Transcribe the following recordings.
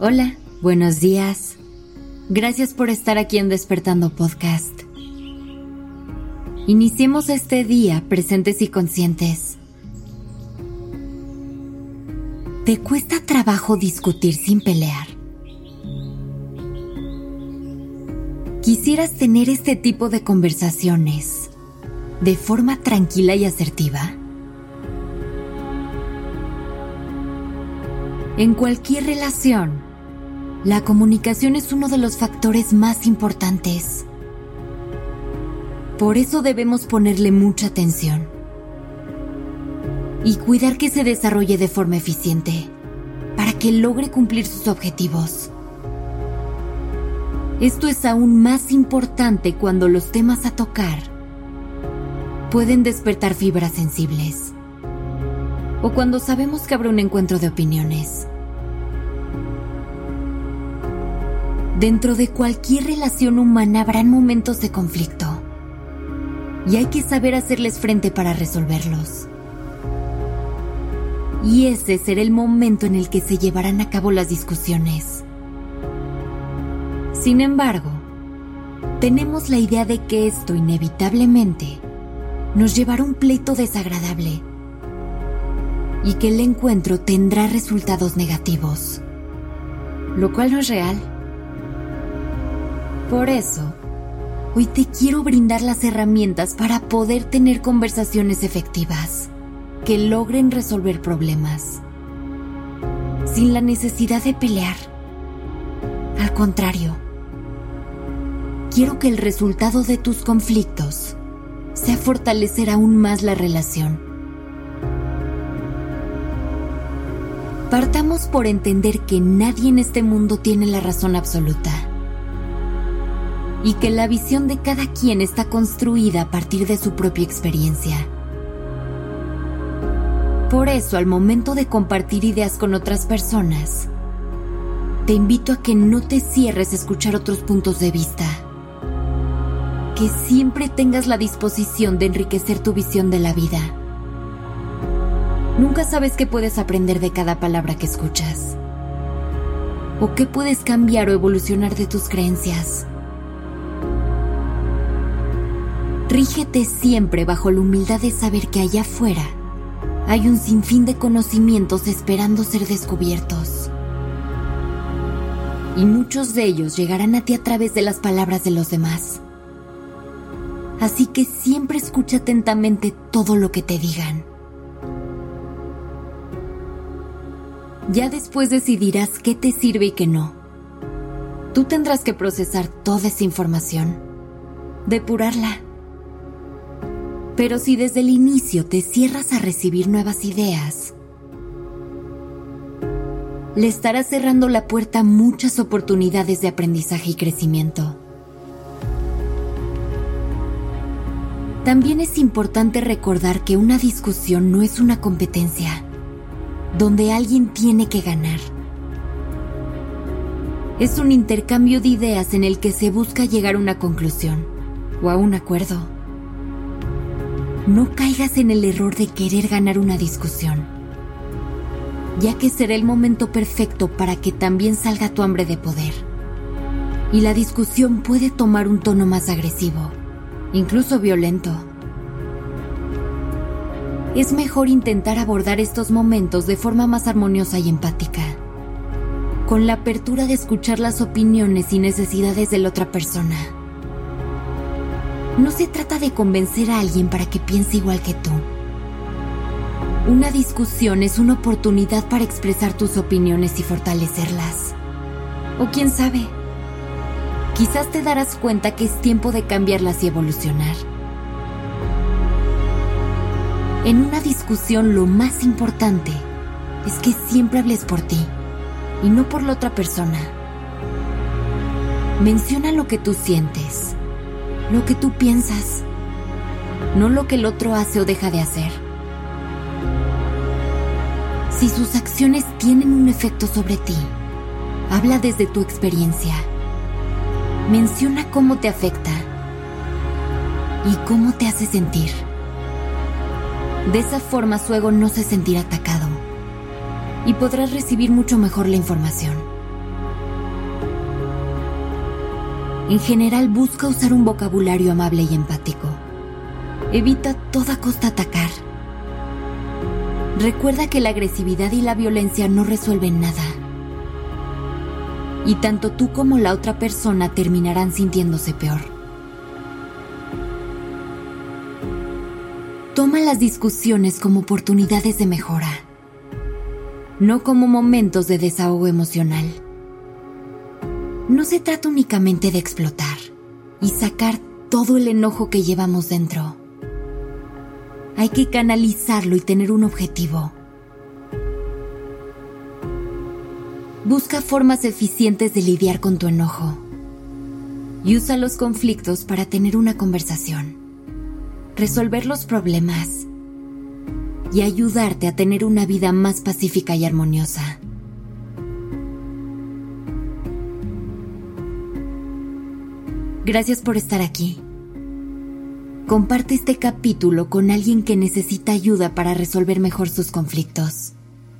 Hola, buenos días. Gracias por estar aquí en Despertando Podcast. Iniciemos este día presentes y conscientes. ¿Te cuesta trabajo discutir sin pelear? ¿Quisieras tener este tipo de conversaciones de forma tranquila y asertiva? En cualquier relación, la comunicación es uno de los factores más importantes. Por eso debemos ponerle mucha atención y cuidar que se desarrolle de forma eficiente para que logre cumplir sus objetivos. Esto es aún más importante cuando los temas a tocar pueden despertar fibras sensibles o cuando sabemos que habrá un encuentro de opiniones. Dentro de cualquier relación humana habrán momentos de conflicto y hay que saber hacerles frente para resolverlos. Y ese será el momento en el que se llevarán a cabo las discusiones. Sin embargo, tenemos la idea de que esto inevitablemente nos llevará a un pleito desagradable y que el encuentro tendrá resultados negativos, lo cual no es real. Por eso, hoy te quiero brindar las herramientas para poder tener conversaciones efectivas que logren resolver problemas sin la necesidad de pelear. Al contrario, quiero que el resultado de tus conflictos sea fortalecer aún más la relación. Partamos por entender que nadie en este mundo tiene la razón absoluta y que la visión de cada quien está construida a partir de su propia experiencia. Por eso, al momento de compartir ideas con otras personas, te invito a que no te cierres a escuchar otros puntos de vista, que siempre tengas la disposición de enriquecer tu visión de la vida. Nunca sabes qué puedes aprender de cada palabra que escuchas, o qué puedes cambiar o evolucionar de tus creencias. Rígete siempre bajo la humildad de saber que allá afuera hay un sinfín de conocimientos esperando ser descubiertos. Y muchos de ellos llegarán a ti a través de las palabras de los demás. Así que siempre escucha atentamente todo lo que te digan. Ya después decidirás qué te sirve y qué no. Tú tendrás que procesar toda esa información, depurarla. Pero si desde el inicio te cierras a recibir nuevas ideas, le estarás cerrando la puerta a muchas oportunidades de aprendizaje y crecimiento. También es importante recordar que una discusión no es una competencia donde alguien tiene que ganar. Es un intercambio de ideas en el que se busca llegar a una conclusión o a un acuerdo. No caigas en el error de querer ganar una discusión, ya que será el momento perfecto para que también salga tu hambre de poder. Y la discusión puede tomar un tono más agresivo, incluso violento. Es mejor intentar abordar estos momentos de forma más armoniosa y empática, con la apertura de escuchar las opiniones y necesidades de la otra persona. No se trata de convencer a alguien para que piense igual que tú. Una discusión es una oportunidad para expresar tus opiniones y fortalecerlas. O quién sabe, quizás te darás cuenta que es tiempo de cambiarlas y evolucionar. En una discusión lo más importante es que siempre hables por ti y no por la otra persona. Menciona lo que tú sientes, lo que tú piensas, no lo que el otro hace o deja de hacer. Si sus acciones tienen un efecto sobre ti, habla desde tu experiencia. Menciona cómo te afecta y cómo te hace sentir. De esa forma su ego no se sentirá atacado y podrás recibir mucho mejor la información. En general, busca usar un vocabulario amable y empático. Evita a toda costa atacar. Recuerda que la agresividad y la violencia no resuelven nada. Y tanto tú como la otra persona terminarán sintiéndose peor. Toma las discusiones como oportunidades de mejora, no como momentos de desahogo emocional. No se trata únicamente de explotar y sacar todo el enojo que llevamos dentro. Hay que canalizarlo y tener un objetivo. Busca formas eficientes de lidiar con tu enojo y usa los conflictos para tener una conversación, resolver los problemas y ayudarte a tener una vida más pacífica y armoniosa. Gracias por estar aquí. Comparte este capítulo con alguien que necesita ayuda para resolver mejor sus conflictos.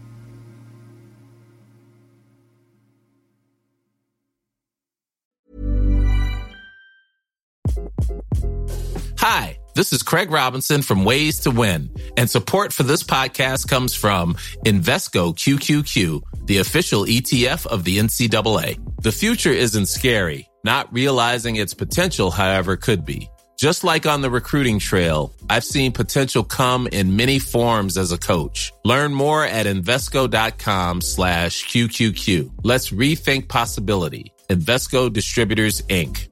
Hi, this is Craig Robinson from Ways to Win, and support for this podcast comes from Invesco QQQ, the official ETF of the NCAA. The future isn't scary. Not realizing its potential, however, could be. Just like on the recruiting trail, I've seen potential come in many forms as a coach. Learn more at Invesco.com/QQQ. Let's rethink possibility. Invesco Distributors, Inc.